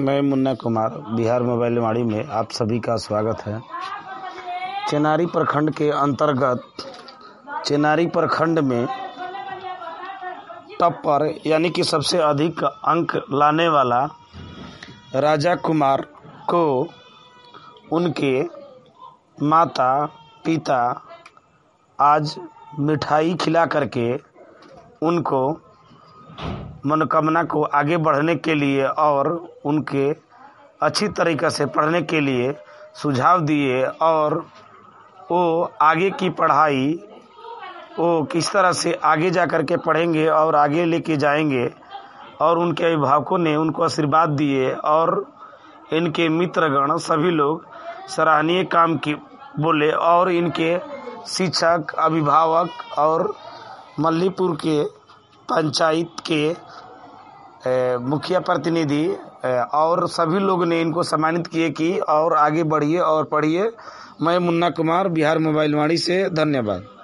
मैं मुन्ना कुमार बिहार मोबाइल वाड़ी में आप सभी का स्वागत है। चेनारी प्रखंड के अंतर्गत चेनारी प्रखंड में टॉप पर यानी कि सबसे अधिक अंक लाने वाला राजा कुमार को उनके माता पिता आज मिठाई खिला करके उनको मनोकामना को आगे बढ़ने के लिए और उनके अच्छी तरीक़े से पढ़ने के लिए सुझाव दिए और वो आगे की पढ़ाई वो किस तरह से आगे जा कर के पढ़ेंगे और आगे लेके जाएंगे, और उनके अभिभावकों ने उनको आशीर्वाद दिए और इनके मित्रगण सभी लोग सराहनीय काम की बोले और इनके शिक्षक अभिभावक और मल्लीपुर के पंचायत के मुखिया प्रतिनिधि और सभी लोग ने इनको सम्मानित किए कि और आगे बढ़िए और पढ़िए। मैं मुन्ना कुमार बिहार मोबाइल वाणी से, धन्यवाद।